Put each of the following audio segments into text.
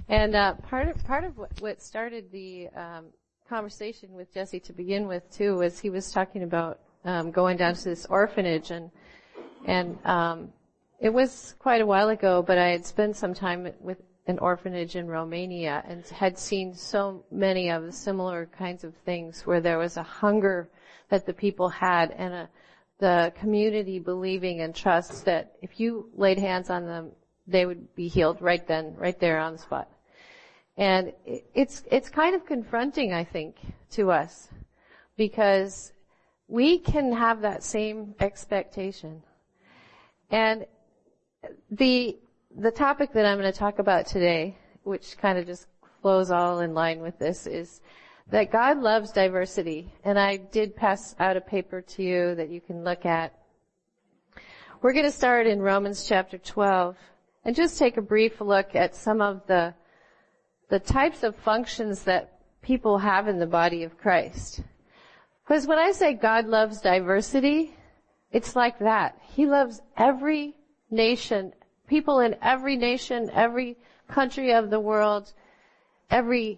And part of what started the conversation with Jesse to begin with too was he was talking about going down to this orphanage, and it was quite a while ago, but I had spent some time with an orphanage in Romania and had seen so many of the similar kinds of things where there was a hunger that the people had and the community believing and trust that if you laid hands on them, they would be healed right then, right there on the spot. And it's kind of confronting, I think, to us, because we can have that same expectation. And the topic that I'm going to talk about today, which kind of just flows all in line with this, is that God loves diversity. And I did pass out a paper to you that you can look at. We're going to start in Romans chapter 12 and just take a brief look at some of the types of functions that people have in the body of Christ. Because when I say God loves diversity, it's like that. He loves every nation, people in every nation, every country of the world, every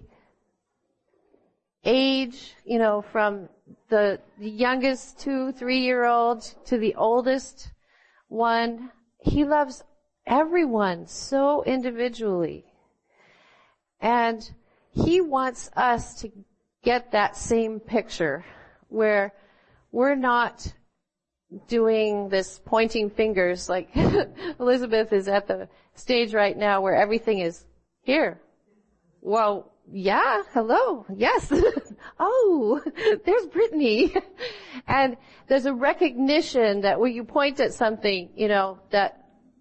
age, from the youngest 2-3-year-old to the oldest one. He loves everyone so individually. And He wants us to get that same picture where we're not doing this pointing fingers like Elizabeth is at the stage right now where everything is here. Well, yeah, hello, yes. Oh, there's Brittany. And there's a recognition that when you point at something, that's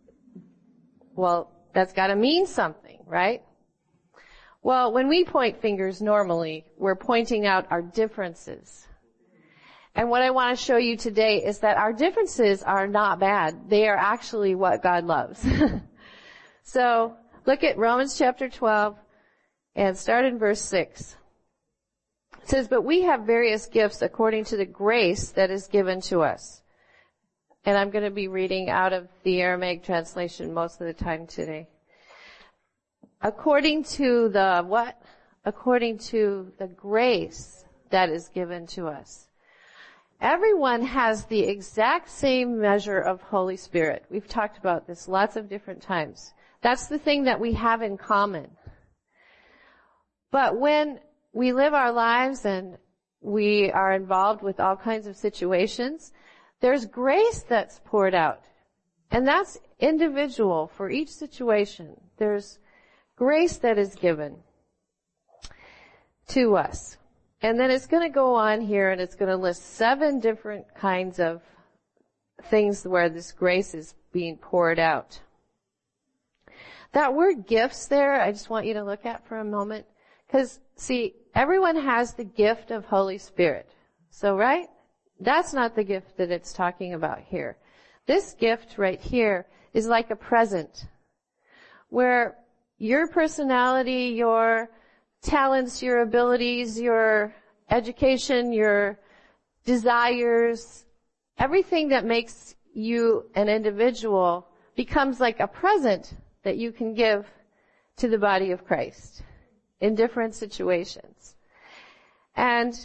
got to mean something, right? Well, when we point fingers normally, we're pointing out our differences. And what I want to show you today is that our differences are not bad. They are actually what God loves. So look at Romans chapter 12 and start in verse 6. It says, "But we have various gifts according to the grace that is given to us." And I'm going to be reading out of the Aramaic translation most of the time today. According to the what? According to the grace that is given to us. Everyone has the exact same measure of Holy Spirit. We've talked about this lots of different times. That's the thing that we have in common. But when we live our lives and we are involved with all kinds of situations, there's grace that's poured out. And that's individual for each situation. There's grace that is given to us. And then it's going to go on here and it's going to list 7 different kinds of things where this grace is being poured out. That word gifts there, I just want you to look at for a moment. Because, see, everyone has the gift of Holy Spirit. So, right? That's not the gift that it's talking about here. This gift right here is like a present where your personality, your talents, your abilities, your education, your desires, everything that makes you an individual becomes like a present that you can give to the body of Christ in different situations. And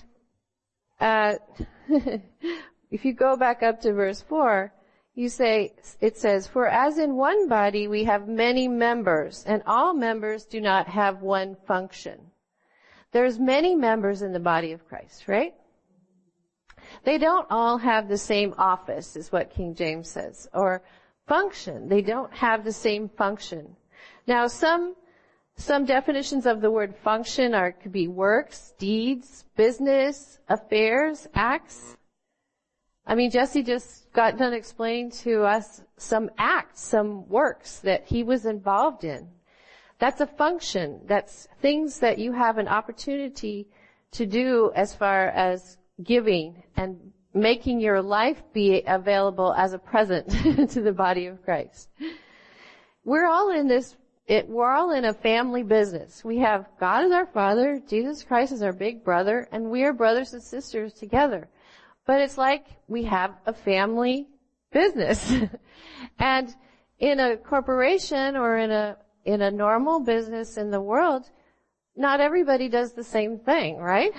if you go back up to verse 4, it says, "For as in one body we have many members, and all members do not have one function." There's many members in the body of Christ, right? They don't all have the same office, is what King James says, or function. They don't have the same function. Now, some definitions of the word function could be works, deeds, business, affairs, acts. I mean, Jesse just got done explaining to us some acts, some works that he was involved in. That's a function. That's things that you have an opportunity to do as far as giving and making your life be available as a present to the body of Christ. We're all in this, we're all in a family business. We have God as our Father, Jesus Christ as our big brother, and we are brothers and sisters together. But it's like we have a family business. And in a corporation or in in a normal business in the world, not everybody does the same thing, right?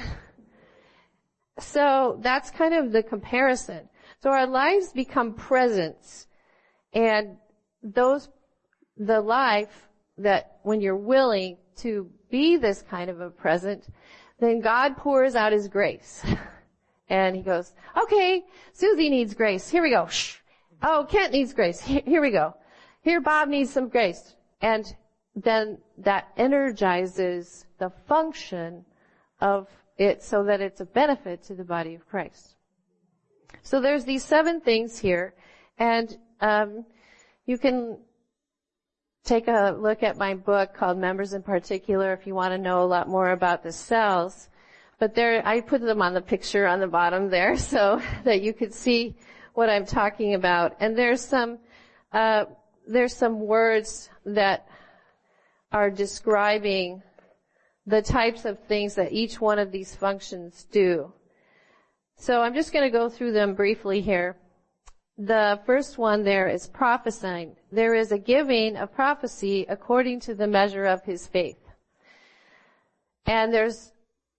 So that's kind of the comparison. So our lives become presents, and the life that when you're willing to be this kind of a present, then God pours out His grace. And He goes, okay, Susie needs grace. Here we go. Shh. Oh, Kent needs grace. Here we go. Here, Bob needs some grace. And then that energizes the function of it so that it's a benefit to the body of Christ. So there's these 7 things here, and you can take a look at my book called Members in Particular if you want to know a lot more about the cells. But there, I put them on the picture on the bottom there so that you could see what I'm talking about. And there's some words that are describing the types of things that each one of these functions do. So I'm just going to go through them briefly here. The first one there is prophesying. There is a giving of prophecy according to the measure of his faith. And there's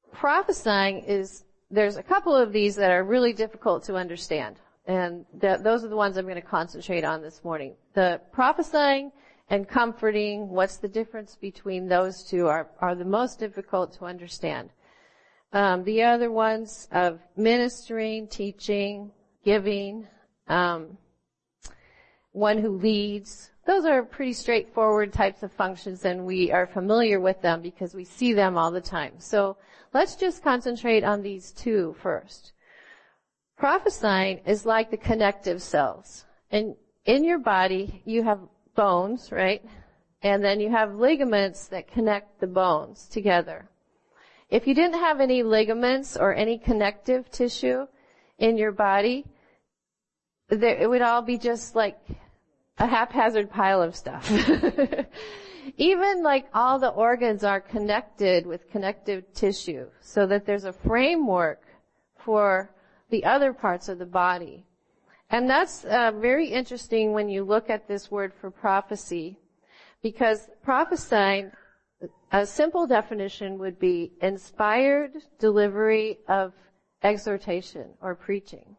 a couple of these that are really difficult to understand. And those are the ones I'm going to concentrate on this morning. The prophesying and comforting, what's the difference between those two are the most difficult to understand. The other ones of ministering, teaching, giving, one who leads, those are pretty straightforward types of functions, and we are familiar with them because we see them all the time. So let's just concentrate on these 2 first. Prophesying is like the connective cells. And in your body, you have bones, right? And then you have ligaments that connect the bones together. If you didn't have any ligaments or any connective tissue in your body, it would all be just like a haphazard pile of stuff. Even like all the organs are connected with connective tissue so that there's a framework for the other parts of the body. And that's very interesting when you look at this word for prophecy, because prophesying, a simple definition would be inspired delivery of exhortation or preaching.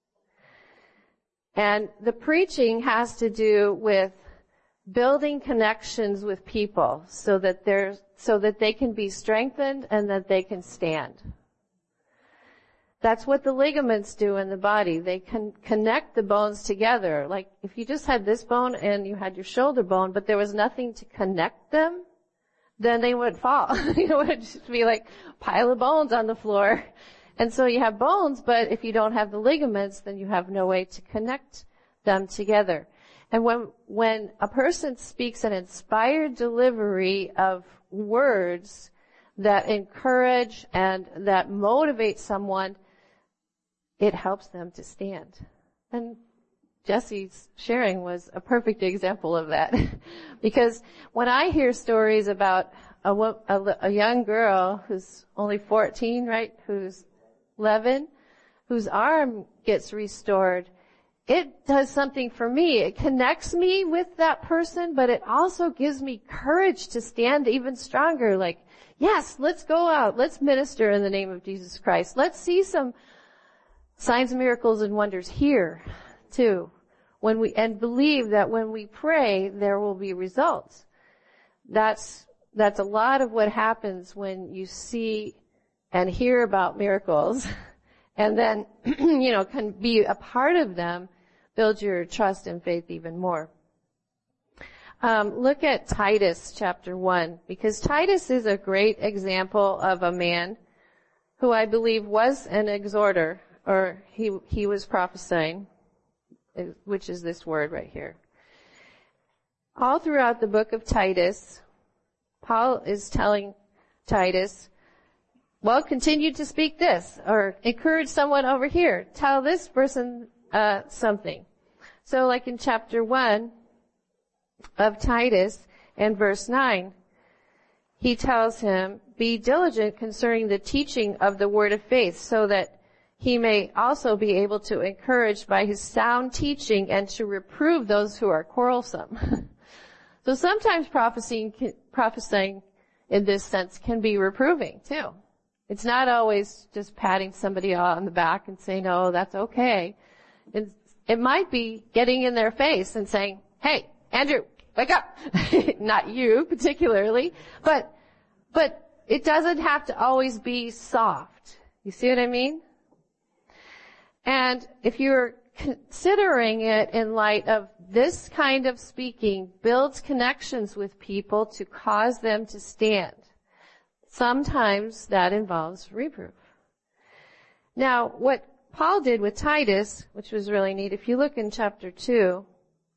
And the preaching has to do with building connections with people so that they can be strengthened and that they can stand. That's what the ligaments do in the body. They can connect the bones together. Like if you just had this bone and you had your shoulder bone, but there was nothing to connect them, then they would fall. It would just be like a pile of bones on the floor. And so you have bones, but if you don't have the ligaments, then you have no way to connect them together. And when a person speaks an inspired delivery of words that encourage and that motivate someone, it helps them to stand. And Jesse's sharing was a perfect example of that. Because when I hear stories about a young girl who's only 14, right, who's 11, whose arm gets restored, it does something for me. It connects me with that person, but it also gives me courage to stand even stronger. Like, yes, let's go out. Let's minister in the name of Jesus Christ. Let's see some signs, miracles, and wonders here, too. And believe that when we pray, there will be results. That's a lot of what happens when you see and hear about miracles, and then, can be a part of them, build your trust and faith even more. Look at Titus chapter 1, because Titus is a great example of a man who I believe was an exhorter, or he was prophesying, which is this word right here. All throughout the book of Titus, Paul is telling Titus, well, continue to speak this, or encourage someone over here. Tell this person something. So like in chapter 1 of Titus and verse 9, he tells him, be diligent concerning the teaching of the word of faith, so that he may also be able to encourage by his sound teaching and to reprove those who are quarrelsome. So sometimes prophesying in this sense can be reproving too. It's not always just patting somebody on the back and saying, "Oh, that's okay." It might be getting in their face and saying, "Hey, Andrew, wake up." Not you particularly, but it doesn't have to always be soft. You see what I mean? And if you're considering it in light of this kind of speaking builds connections with people to cause them to stand. Sometimes that involves reproof. Now, what Paul did with Titus, which was really neat, if you look in chapter 2,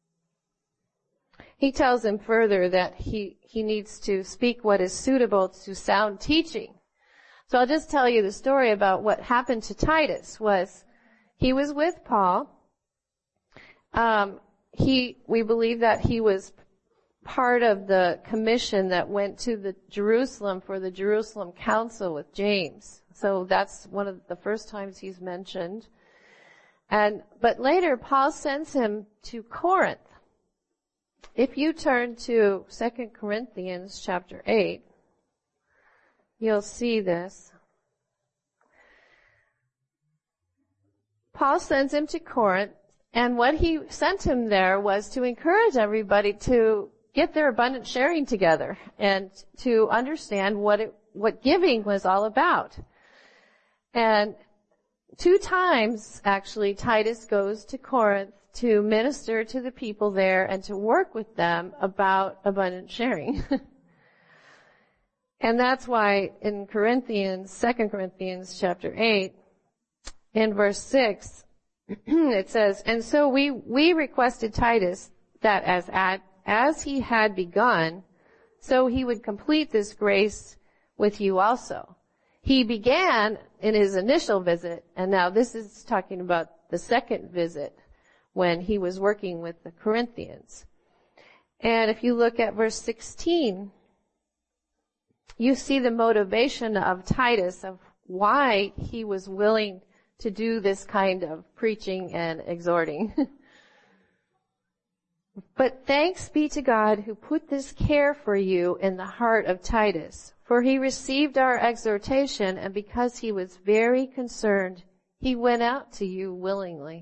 he tells him further that he needs to speak what is suitable to sound teaching. So I'll just tell you the story about what happened to Titus was he was with Paul. We believe that he was part of the commission that went to the Jerusalem for the Jerusalem Council with James. So that's one of the first times he's mentioned. But later Paul sends him to Corinth. If you turn to 2 Corinthians chapter 8, you'll see this. Paul sends him to Corinth, and what he sent him there was to encourage everybody to get their abundant sharing together and to understand what giving was all about. And 2 times, actually, Titus goes to Corinth to minister to the people there and to work with them about abundant sharing. And that's why in Corinthians, 2 Corinthians chapter 8, in verse 6, it says, "And so we requested Titus that as he had begun, so he would complete this grace with you also." He began in his initial visit, and now this is talking about the second visit when he was working with the Corinthians. And if you look at verse 16, you see the motivation of Titus of why he was willing to do this kind of preaching and exhorting. "But thanks be to God who put this care for you in the heart of Titus, for he received our exhortation, and because he was very concerned, he went out to you willingly."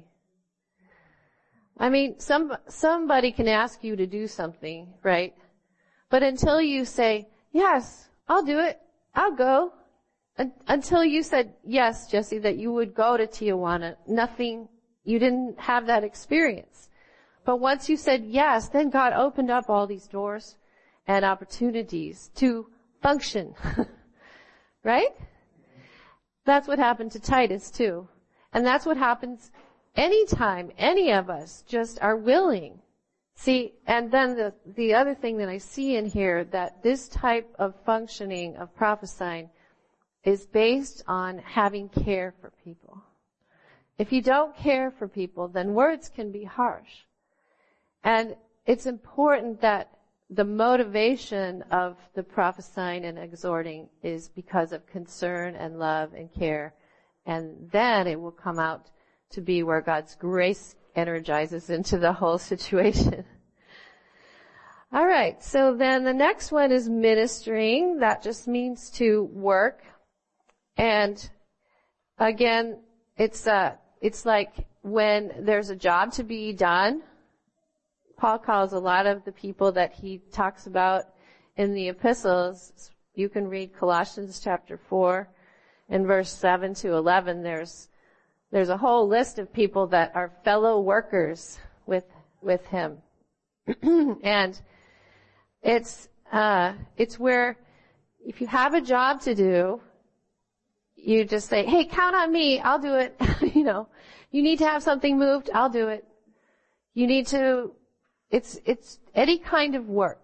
I mean, somebody can ask you to do something, right? But until you say, "Yes, I'll do it, I'll go," until you said, "Yes, Jesse, that you would go to Tijuana," you didn't have that experience. But once you said yes, then God opened up all these doors and opportunities to function. Right? That's what happened to Titus too. And that's what happens anytime any of us just are willing. See, and then the other thing that I see in here, that this type of functioning of prophesying is based on having care for people. If you don't care for people, then words can be harsh. And it's important that the motivation of the prophesying and exhorting is because of concern and love and care. And then it will come out to be where God's grace energizes into the whole situation. All right, so then the next one is ministering. That just means to work. And again, it's like when there's a job to be done. Paul calls a lot of the people that he talks about in the epistles. You can read Colossians chapter 4 and verse 7 to 11. There's a whole list of people that are fellow workers with him. And it's where if you have a job to do, you just say, "Hey, count on me, I'll do it." You need to have something moved, I'll do it. You need to, it's any kind of work.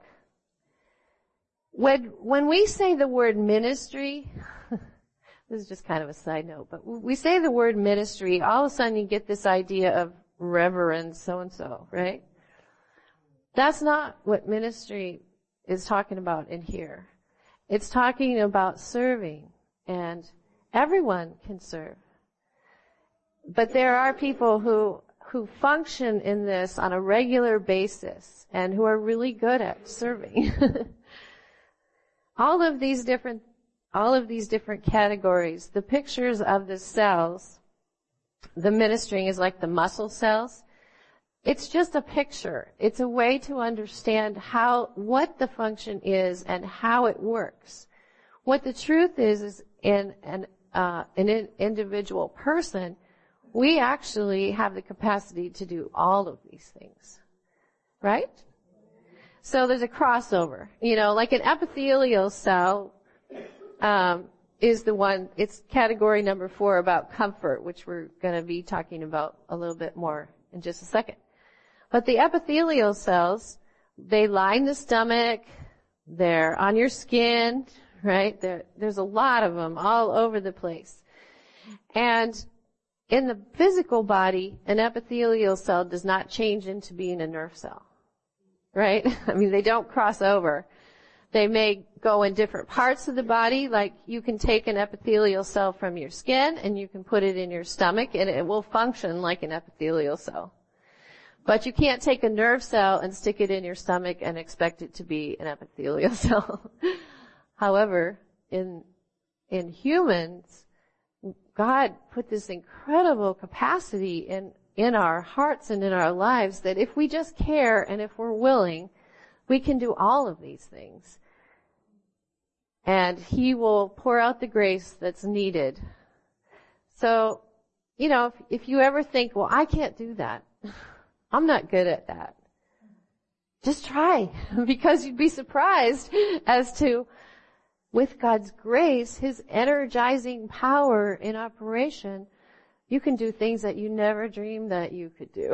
When we say the word ministry, this is just kind of a side note, but we say the word ministry, all of a sudden you get this idea of Reverend so-and-so, right? That's not what ministry is talking about in here. It's talking about serving, and everyone can serve. But there are people who who function in this on a regular basis and who are really good at serving. All of these different categories, the pictures of the cells, the ministering is like the muscle cells. It's just a picture. It's a way to understand what the function is and how it works. What the truth is in an individual person, we actually have the capacity to do all of these things. Right? So there's a crossover. Like an epithelial cell, is the one, it's category number 4 about comfort, which we're going to be talking about a little bit more in just a second. But the epithelial cells, they line the stomach, they're on your skin, right? There's a lot of them all over the place. And in the physical body, an epithelial cell does not change into being a nerve cell, right? I mean, they don't cross over. They may go in different parts of the body, like you can take an epithelial cell from your skin and you can put it in your stomach and it will function like an epithelial cell. But you can't take a nerve cell and stick it in your stomach and expect it to be an epithelial cell. However, in humans, God put this incredible capacity in our hearts and in our lives that if we just care and if we're willing, we can do all of these things. And He will pour out the grace that's needed. So, if you ever think, well, I can't do that. I'm not good at that. Just try, because you'd be surprised as to, with God's grace, His energizing power in operation, you can do things that you never dreamed that you could do.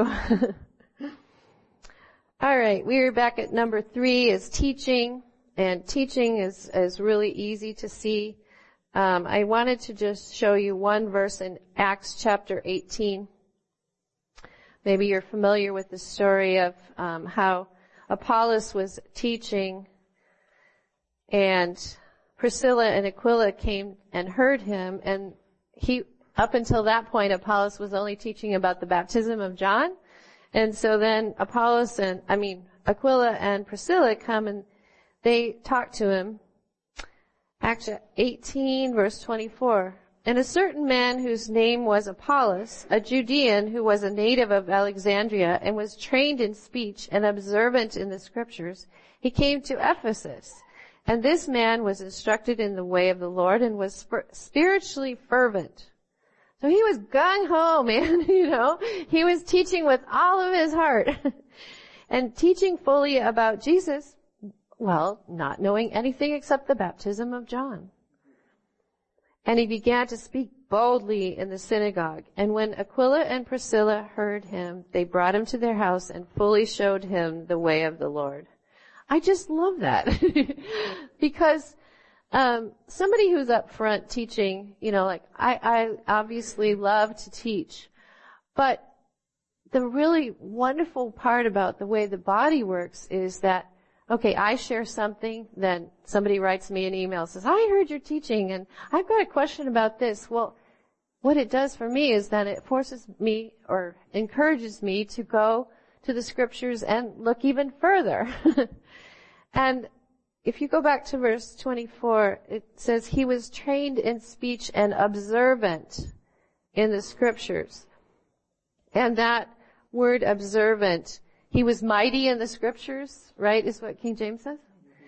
All right, we're back at number 3 is teaching, and teaching is really easy to see. I wanted to just show you one verse in Acts chapter 18. Maybe you're familiar with the story of how Apollos was teaching and Priscilla and Aquila came and heard him, and up until that point, Apollos was only teaching about the baptism of John. And so then Aquila and Priscilla come and they talk to him. Acts 18 verse 24. And a certain man whose name was Apollos, a Judean who was a native of Alexandria and was trained in speech and observant in the scriptures, he came to Ephesus. And this man was instructed in the way of the Lord and was spiritually fervent. So he was gung-ho, man, He was teaching with all of his heart. And teaching fully about Jesus, well, not knowing anything except the baptism of John. And he began to speak boldly in the synagogue. And when Aquila and Priscilla heard him, they brought him to their house and fully showed him the way of the Lord. I just love that. Because somebody who's up front teaching, I obviously love to teach. But the really wonderful part about the way the body works is that, okay, I share something, then somebody writes me an email, says, I heard you're teaching and I've got a question about this. Well, what it does for me is that it forces me or encourages me to go to the scriptures and look even further. And if you go back to verse 24, it says he was trained in speech and observant in the scriptures. And that word observant, he was mighty in the scriptures, right, is what King James says?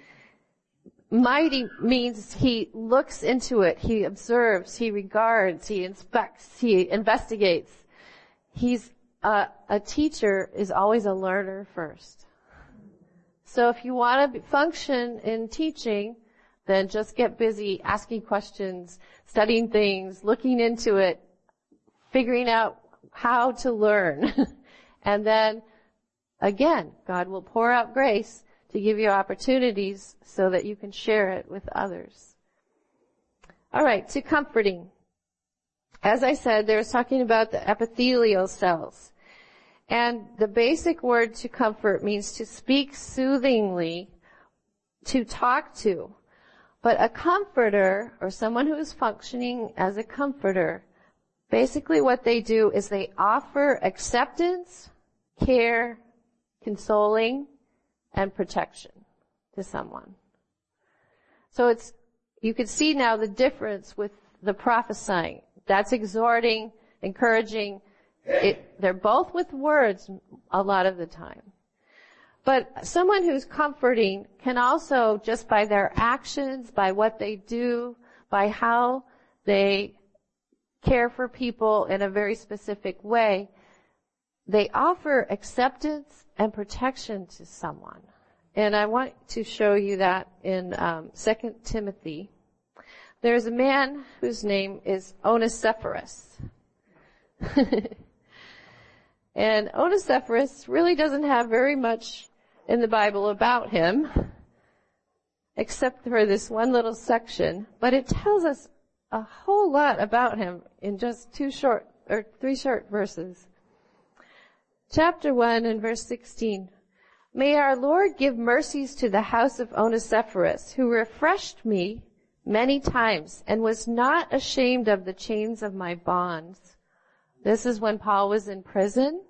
Mighty means he looks into it, he observes, he regards, he inspects, he investigates. He's a teacher is always a learner first. So if you want to function in teaching, then just get busy asking questions, studying things, looking into it, figuring out how to learn. And then, again, God will pour out grace to give you opportunities so that you can share it with others. All right, to comforting. As I said, they were talking about the epithelial cells. And the basic word to comfort means to speak soothingly, to talk to. But a comforter, or someone who is functioning as a comforter, Basically what they do is they offer acceptance, care, consoling, and protection to someone. So you can see now the difference with the prophesying. That's exhorting, encouraging. They're both with words a lot of the time. But someone who's comforting can also, just by their actions, by what they do, by how they care for people in a very specific way, they offer acceptance and protection to someone. And I want to show you that in 2 Timothy. There's a man whose name is Onesiphorus. And Onesiphorus really doesn't have very much in the Bible about him, except for this one little section, but it tells us a whole lot about him in just 3 short verses. Chapter 1 and verse 16. May our Lord give mercies to the house of Onesiphorus, who refreshed me many times and was not ashamed of the chains of my bonds. This is when Paul was in prison.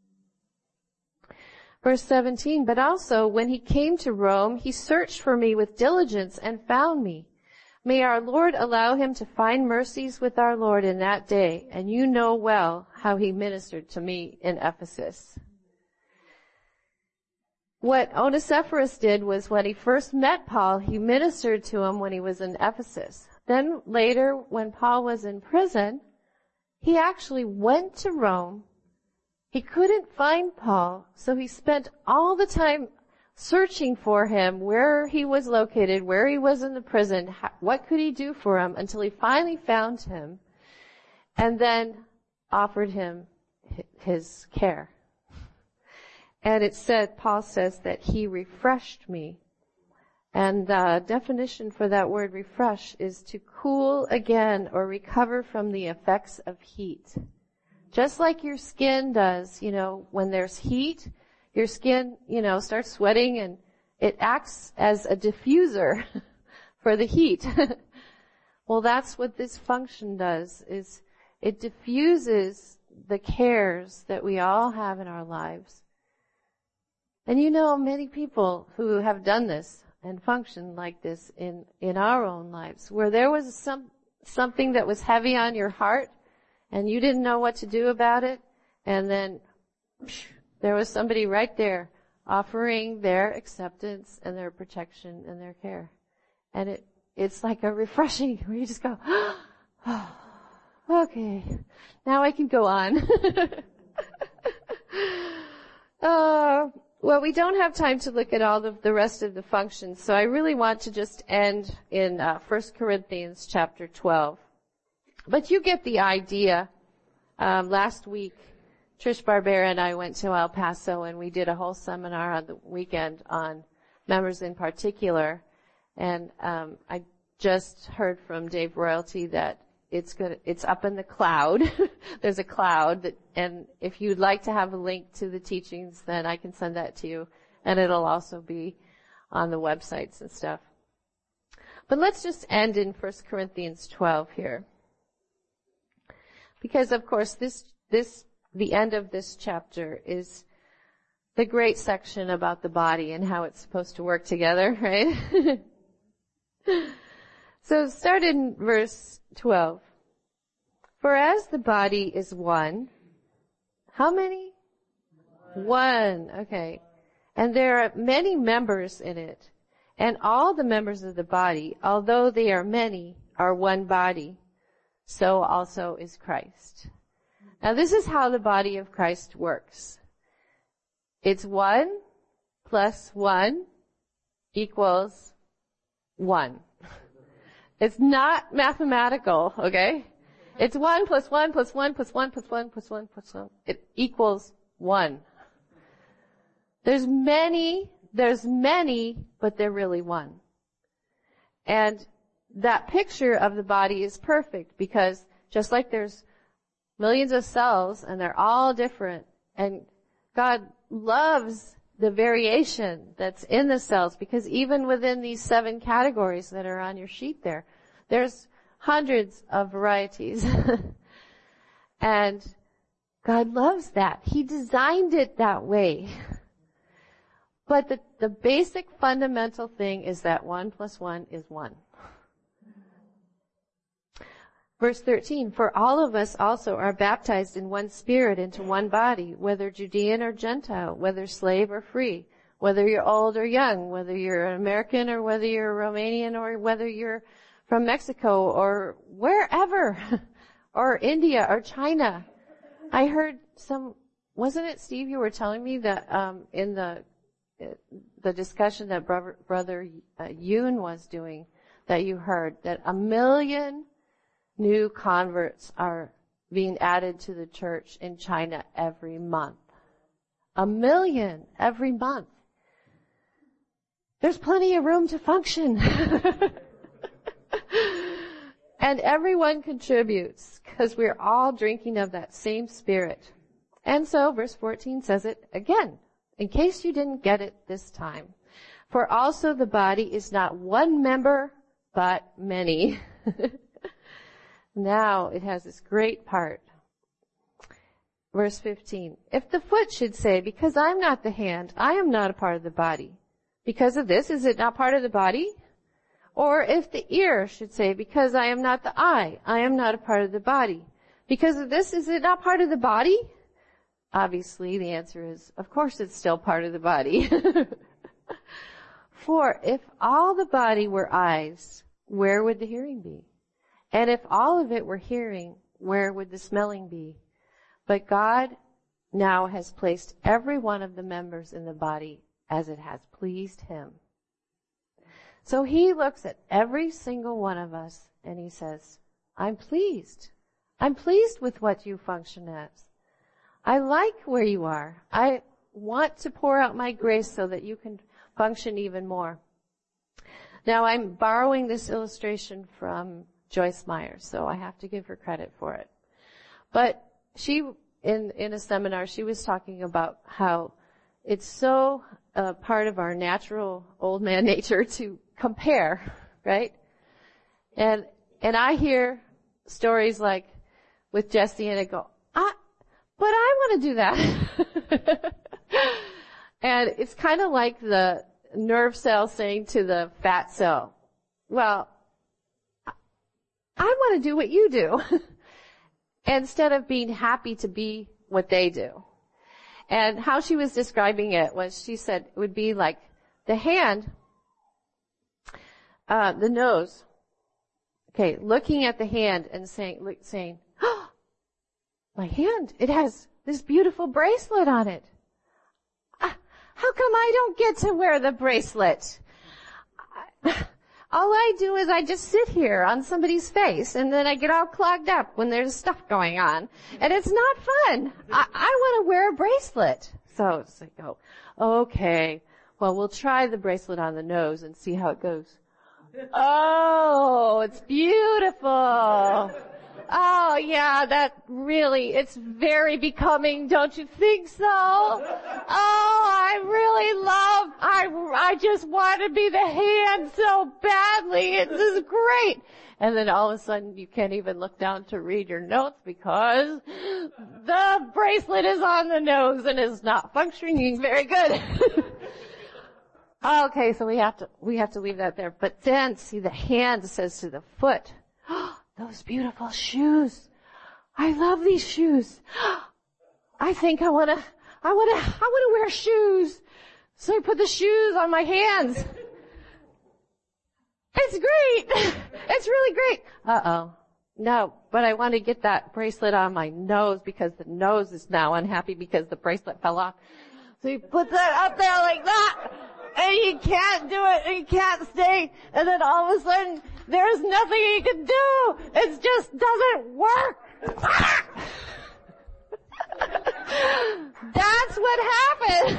Verse 17, but also when he came to Rome, he searched for me with diligence and found me. May our Lord allow him to find mercies with our Lord in that day, and you know well how he ministered to me in Ephesus. What Onesiphorus did was when he first met Paul, he ministered to him when he was in Ephesus. Then later, when Paul was in prison, he actually went to Rome. He couldn't find Paul, so he spent all the time searching for him, where he was located, where he was in the prison, what could he do for him, until he finally found him, and then offered him his care. And Paul says that he refreshed me. And the definition for that word refresh is to cool again or recover from the effects of heat. Just like your skin does, when there's heat, your skin, starts sweating and it acts as a diffuser for the heat. Well, that's what this function does, is it diffuses the cares that we all have in our lives. And many people who have done this and functioned like this in our own lives, where there was something that was heavy on your heart and you didn't know what to do about it, and then there was somebody right there offering their acceptance and their protection and their care. And it's like a refreshing, where you just go, oh, okay, now I can go on. Well, we don't have time to look at all of the rest of the functions, so I really want to just end in 1 Corinthians chapter 12. But you get the idea. Last week, Trish Barbera and I went to El Paso, and we did a whole seminar on the weekend on members in particular. And I just heard from Dave Royalty that it's up in the cloud. There's a cloud, and if you'd like to have a link to the teachings, then I can send that to you, and it'll also be on the websites and stuff. But let's just end in 1 Corinthians 12 here. Because of course the end of this chapter is the great section about the body and how it's supposed to work together, right? So start in verse 12. For as the body is one, how many? One. Okay. And there are many members in it, and all the members of the body, although they are many, are one body. So also is Christ. Now this is how the body of Christ works. It's 1 plus 1 equals 1. It's not mathematical, okay? It's 1 plus 1 plus 1 plus 1 plus 1 plus 1 plus 1. It equals 1. There's many, but they're really one. And that picture of the body is perfect, because just like there's millions of cells and they're all different, and God loves the variation that's in the cells, because even within these 7 categories that are on your sheet there's hundreds of varieties. And God loves that. He designed it that way. But the basic fundamental thing is that 1 + 1 is 1. Verse 13, for all of us also are baptized in one Spirit into one body, whether Judean or Gentile, whether slave or free, whether you're old or young, whether you're an American or whether you're a Romanian or whether you're from Mexico or wherever, or India or China. I heard wasn't it Steve, you were telling me that in the discussion that Brother Yoon was doing, that you heard that 1 million new converts are being added to the church in China every month. 1 million every month. There's plenty of room to function. And everyone contributes because we're all drinking of that same Spirit. And so verse 14 says it again, in case you didn't get it this time. For also the body is not one member, but many. Now it has this great part. Verse 15. If the foot should say, because I'm not the hand, I am not a part of the body. Because of this, is it not part of the body? Or if the ear should say, because I am not the eye, I am not a part of the body. Because of this, is it not part of the body? Obviously, the answer is, of course it's still part of the body. For if all the body were eyes, where would the hearing be? And if all of it were hearing, where would the smelling be? But God now has placed every one of the members in the body as it has pleased Him. So He looks at every single one of us and He says, I'm pleased. I'm pleased with what you function as. I like where you are. I want to pour out my grace so that you can function even more. Now I'm borrowing this illustration from Joyce Meyer, so I have to give her credit for it. But she, in a seminar, she was talking about how it's so part of our natural old man nature to compare, right? And I hear stories like with Jesse, and I go, but I want to do that. And it's kind of like the nerve cell saying to the fat cell, well, I want to do what you do. Instead of being happy to be what they do. And how she was describing it was, she said it would be like the hand, the nose, okay, looking at the hand and saying, oh, my hand, it has this beautiful bracelet on it. How come I don't get to wear the bracelet? All I do is I just sit here on somebody's face, and then I get all clogged up when there's stuff going on. And it's not fun. I want to wear a bracelet. So it's like, oh, okay. Well, we'll try the bracelet on the nose and see how it goes. Oh, it's beautiful. Oh, yeah, it's very becoming, don't you think so? Oh, I just want to be the hand so badly. This is great. And then all of a sudden you can't even look down to read your notes because the bracelet is on the nose and is not functioning very good. Okay, so we have to leave that there. But then, see, the hand says to the foot, oh, those beautiful shoes. I love these shoes. I think I want to wear shoes. So I put the shoes on my hands. It's great. It's really great. Uh-oh. No, but I want to get that bracelet on my nose because the nose is now unhappy because the bracelet fell off. So you put that up there like that, and you can't do it, and you can't stay, and then all of a sudden, there's nothing you can do. It just doesn't work. That's what happened.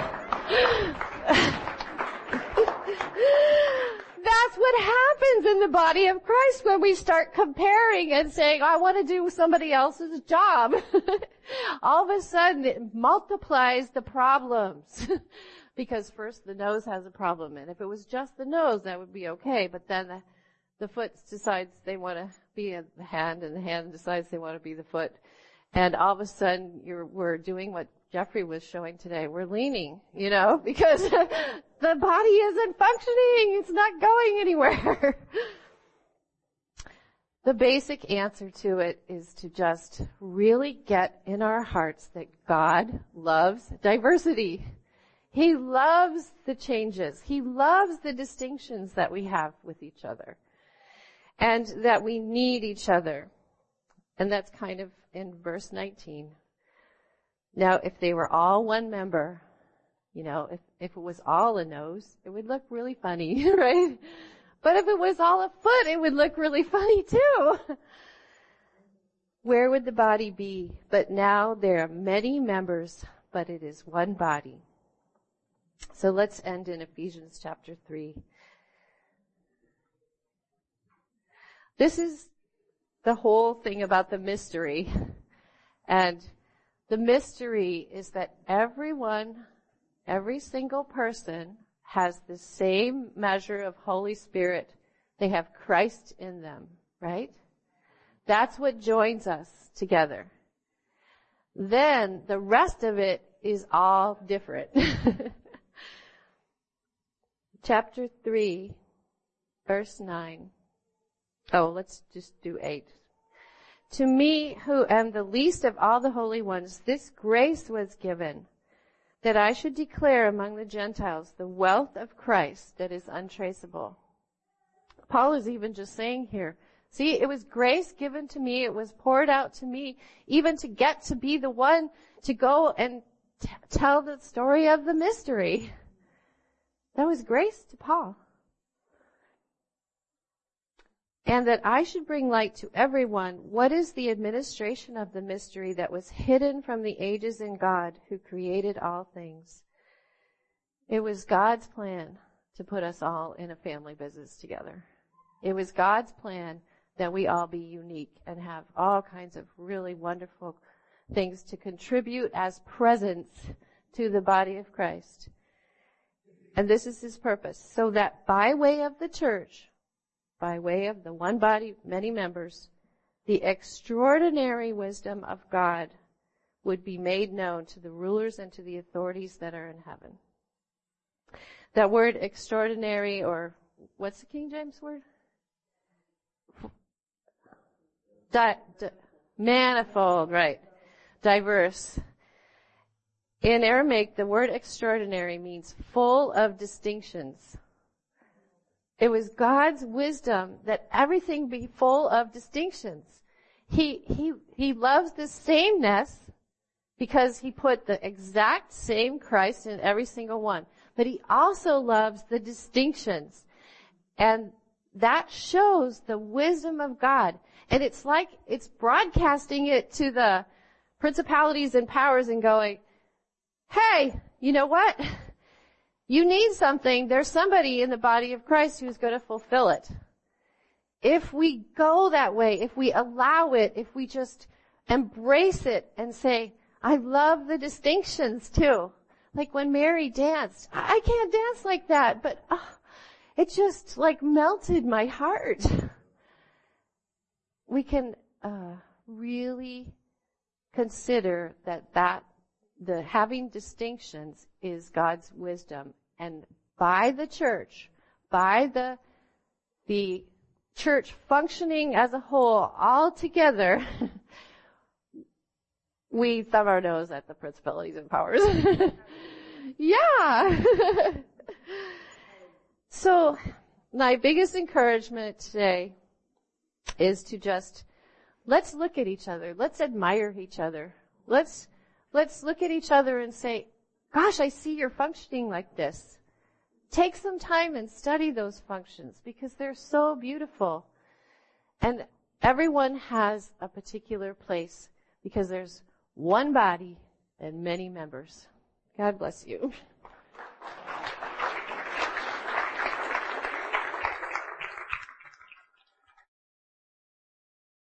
That's what happens in the body of Christ when we start comparing and saying, I want to do somebody else's job. All of a sudden, it multiplies the problems. Because first the nose has a problem, and if it was just the nose, that would be okay. But then the foot decides they want to be the hand, and the hand decides they want to be the foot. And all of a sudden we're doing what Jeffrey was showing today. We're leaning, because the body isn't functioning. It's not going anywhere. The basic answer to it is to just really get in our hearts that God loves diversity. He loves the changes. He loves the distinctions that we have with each other. And that we need each other. And that's kind of in verse 19. Now, if they were all one member, if it was all a nose, it would look really funny, right? But if it was all a foot, it would look really funny too. Where would the body be? But now there are many members, but it is one body. So let's end in Ephesians chapter 3. This is the whole thing about the mystery. And the mystery is that every single person has the same measure of Holy Spirit. They have Christ in them, right? That's what joins us together. Then the rest of it is all different. Chapter 3, verse 9. Oh, let's just do 8. To me, who am the least of all the holy ones, this grace was given, that I should declare among the Gentiles the wealth of Christ that is untraceable. Paul is even just saying here, see, it was grace given to me, it was poured out to me, even to get to be the one to go and tell the story of the mystery. That was grace to Paul. And that I should bring light to everyone what is the administration of the mystery that was hidden from the ages in God who created all things. It was God's plan to put us all in a family business together. It was God's plan that we all be unique and have all kinds of really wonderful things to contribute as presents to the body of Christ. And this is his purpose, so that by way of the church, by way of the one body, many members, the extraordinary wisdom of God would be made known to the rulers and to the authorities that are in heaven. That word extraordinary, or what's the King James word? Manifold, right. Diverse. In Aramaic, the word extraordinary means full of distinctions. It was God's wisdom that everything be full of distinctions. He loves the sameness because he put the exact same Christ in every single one. But he also loves the distinctions. And that shows the wisdom of God. And it's like it's broadcasting it to the principalities and powers and going, hey, you know what? You need something. There's somebody in the body of Christ who's going to fulfill it. If we go that way, if we allow it, if we just embrace it and say, I love the distinctions too. Like when Mary danced. I can't dance like that, but it just like melted my heart. We can really consider that the having distinctions is God's wisdom. And by the church, by the church functioning as a whole, all together, we thumb our nose at the principalities and powers. Yeah. So, my biggest encouragement today is to just, let's look at each other. Let's admire each other. Let's look at each other and say, gosh, I see you're functioning like this. Take some time and study those functions because they're so beautiful. And everyone has a particular place because there's one body and many members. God bless you.